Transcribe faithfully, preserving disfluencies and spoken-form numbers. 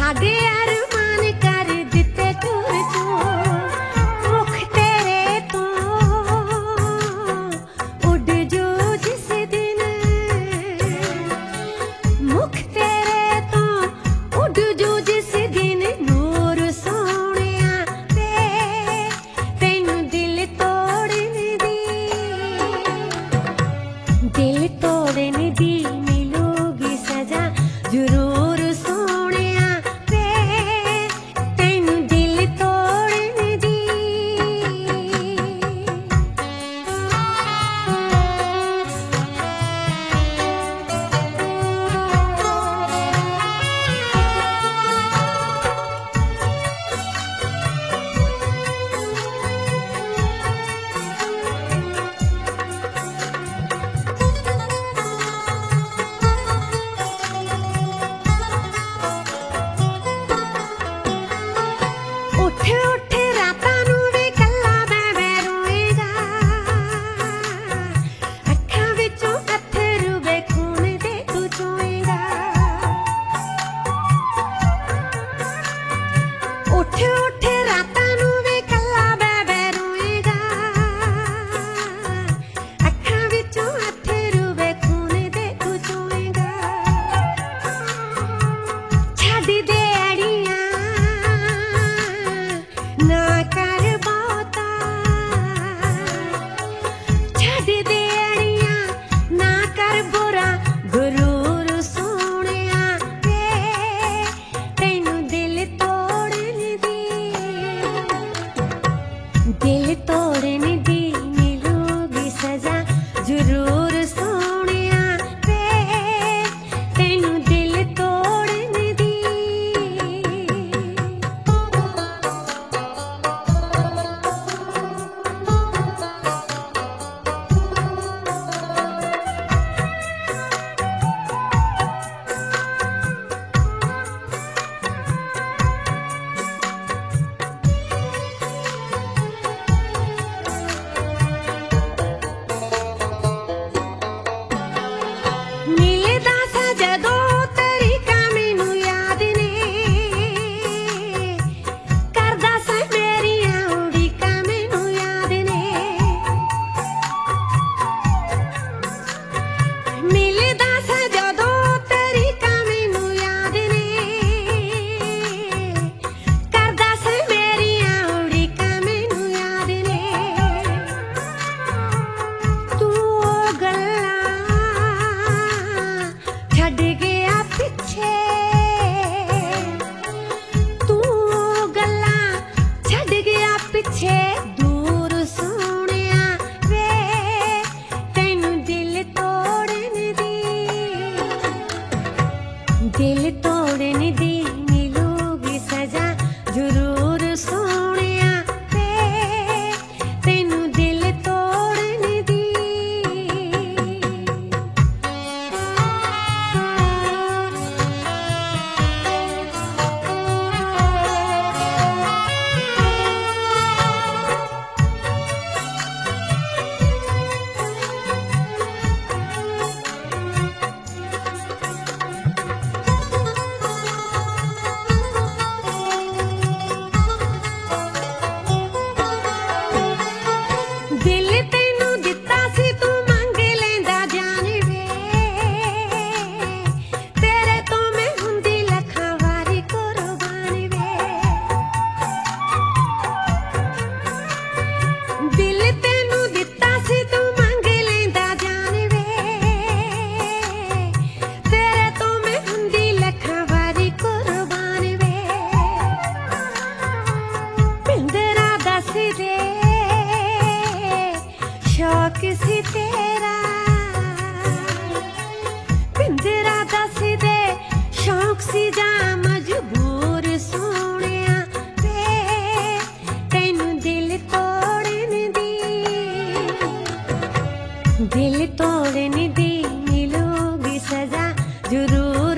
साडे अरमान कर दिते टूर चूर, मुख तेरे तो उड़ जो जिस दिन, मुख तेरे तो उड़ जो जिस दिन नूर सोहणिया वे तैनू दिल तोड़न दी, दिल तोड़न दी मिलूगी सजा जरूर सोहणिया वे तैनू दिल तोड़न दी। उठ उठ रातां नूं वे कल्ला मैं मैं रोएगा, अखां विचों अथरू वे खून दे तू चोएगा। उठ उठ रातां नूं वे कल्ला मैं मैं रोएगा, अखां विचों अथरू वे खून दे तू चोएगा। छड्ड दे अड़ियां ना कर बहुता, छड्ड दे अड़ियां ना कर बुरा गुरूर सोहणिया वे तैनू दिल तोड़न दी, दिल तोड़न दी मिलूगी सजा जरूर सोहणिया वे तैनू दिल तोड़न दी। मिलदा सा जदों तरीका मैनू याद ने, करदा सा मेरियां उड़ीकां मैनू याद ने। मिलदा सा जदों तरीका मैनू याद ने, करदा सा मेरियां उड़ीकां मैनू याद ने। तू ओ गल्लां छड्ड गया पिछे, तू ओ गल्लां छड्ड गया पिछे दूर सोहणिया वे तैनू दिल तोड़न दी, दिल तोड़न दी मिलूगी सजा जरूर सोहणिया वे तैनू दिल तोड़न दी। दिल तैनू दिता सी तू मंग लैंदा जान वे, तेरे तो मैं हुंदी लखां वारी कुर्बान वे। दिल तैनू दिता सी तू मंग लैंदा जान वे, तेरे तो मैं हुंदी लखां वारी कुर्बान वे। पिंदरा दस दे शौक सी तेरा, पिंजरा दस दे शौक सी जा मजबूर सोहणिया वे तैनू दिल तोड़न दी, दिल तोड़न दी मिलूगी सजा जरूर